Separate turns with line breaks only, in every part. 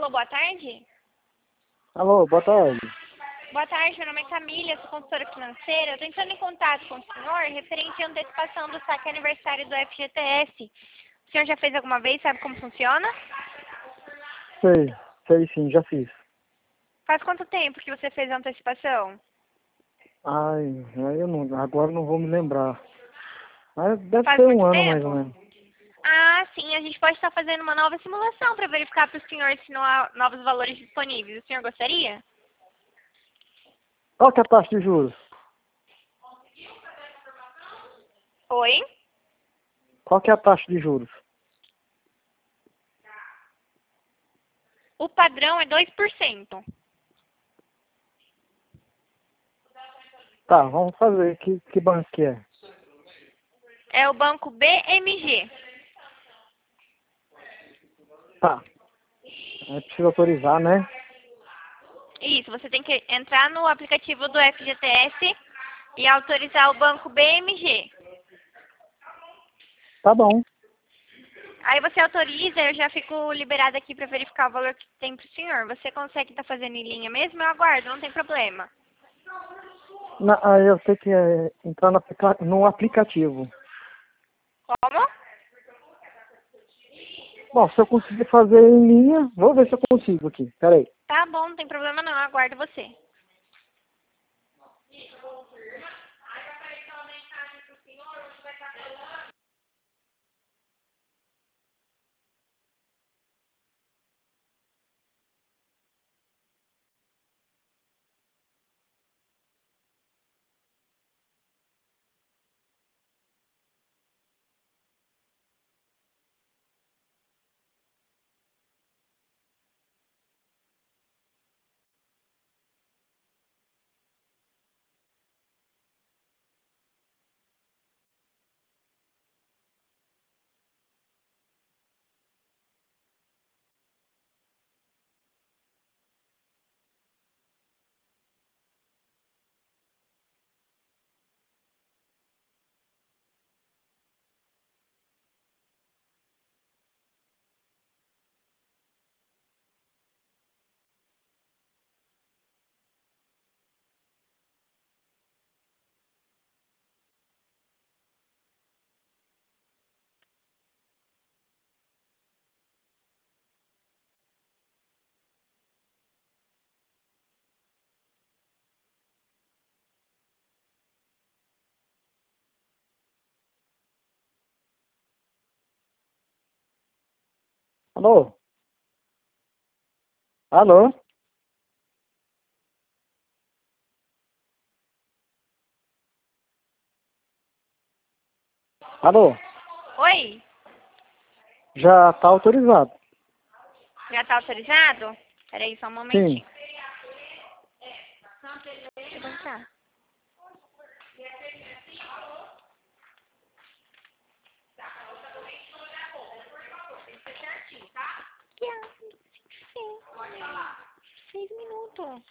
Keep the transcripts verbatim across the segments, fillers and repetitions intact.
Alô, boa tarde?
Alô, boa tarde.
Boa tarde, meu nome é Camila, sou consultora financeira. Eu estou entrando em contato com o senhor referente à antecipação do saque aniversário do F G T S. O senhor já fez alguma vez? Sabe como funciona?
Sei, sei sim, já fiz.
Faz quanto tempo que você fez a antecipação?
Ai, aí eu não, agora não vou me lembrar. Mas deve
Faz
ser um
muito
ano mais ou
tempo?
menos.
Ah, sim, a gente pode estar fazendo uma nova simulação para verificar para o senhor se não há novos valores disponíveis. O senhor gostaria?
Qual que é a taxa de juros?
Oi?
Qual que é a taxa de juros?
O padrão é dois por cento.
Tá, vamos fazer. Que, que banco que é?
É o banco B M G.
Tá. É preciso autorizar, né?
Isso, você tem que entrar no aplicativo do F G T S e autorizar o banco B M G.
Tá bom.
Aí você autoriza, eu já fico liberada aqui para verificar o valor que tem para o senhor. Você consegue estar fazendo em linha mesmo? Eu aguardo, não tem problema.
Na, aí eu tenho que é, entrar no, aplica no aplicativo.
Como?
Bom, se eu conseguir fazer em linha, vou ver se eu consigo aqui. Pera aí.
Tá bom, não tem problema não, eu aguardo você.
Alô? Alô? Alô?
Oi?
Já tá autorizado.
Já tá autorizado? Peraí, só um
Sim.
momentinho. Deixa eu entrar. Que é? Sim. Seis minutos.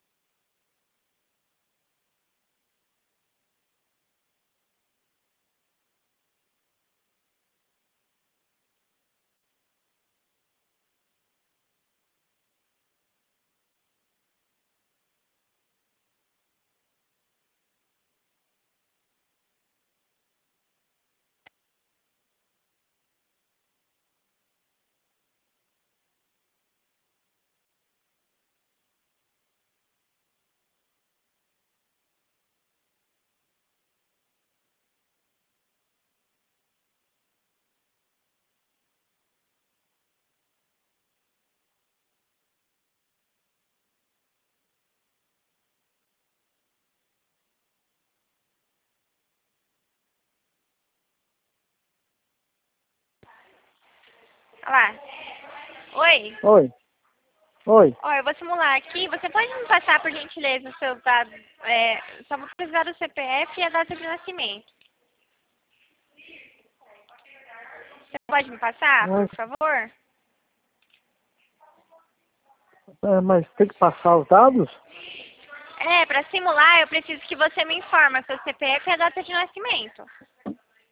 Olha lá. Oi?
Oi. Oi.
Ó, eu vou simular aqui. Você pode me passar, por gentileza, os seus dados? É, só vou precisar do C P F e a data de nascimento. Você pode me passar,
Mas,
por favor?
é, mas tem que passar os dados?
É, para simular, eu preciso que você me informe seu C P F e a data de nascimento.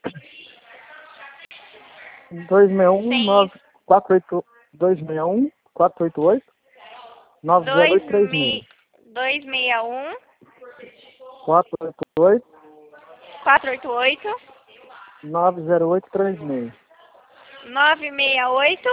dois seis um
Sem
nove quatro oito dois seis um quatro oito oito, nove zero oito três seis.
dois seis um,
quatro oito oito,
quatro oito oito,
nove zero oito três seis.
nove seis oito,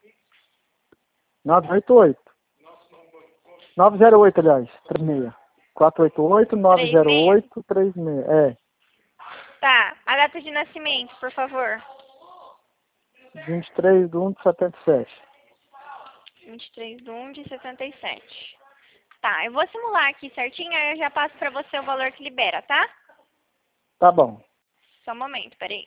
nove oito oito. nove zero oito, aliás, três seis. quatro oito oito, nove zero oito três seis. É.
Tá, a data de nascimento, por favor.
vinte e três de um de setenta e sete.
vinte e três de um de setenta e sete. Tá, eu vou simular aqui certinho, aí eu já passo pra você o valor que libera, tá?
Tá bom.
Só um momento, peraí.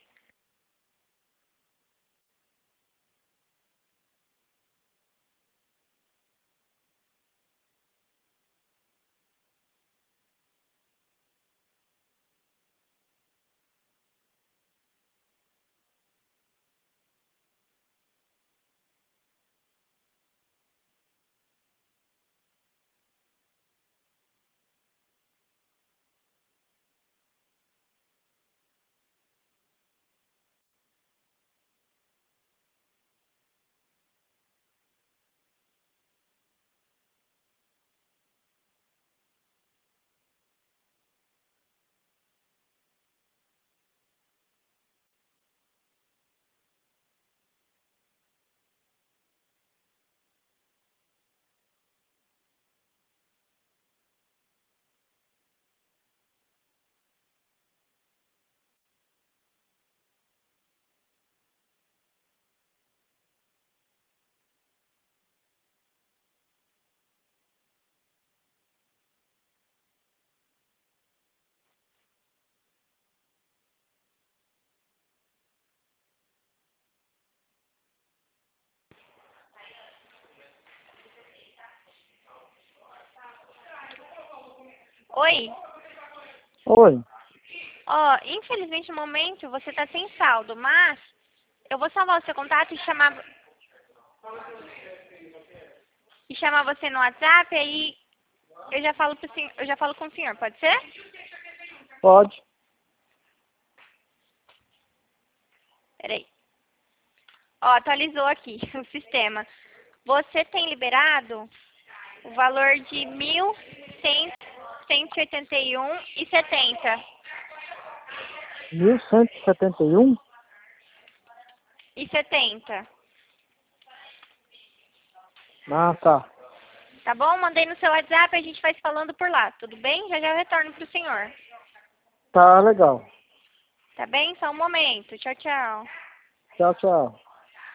Oi?
Oi.
Ó, infelizmente no momento você tá sem saldo, mas eu vou salvar o seu contato e chamar e chamar você no WhatsApp, aí eu já falo pro senhor, eu já falo com o senhor, pode ser?
Pode.
Peraí. Ó, atualizou aqui o sistema. Você tem liberado o valor de mil cento e oitenta e um e setenta.
mil cento e setenta e um?
E setenta.
Ah, tá.
Tá bom? Mandei no seu WhatsApp, a gente vai se falando por lá, tudo bem? Já já eu retorno pro senhor.
Tá legal.
Tá bem? Só um momento. Tchau, tchau.
Tchau, tchau.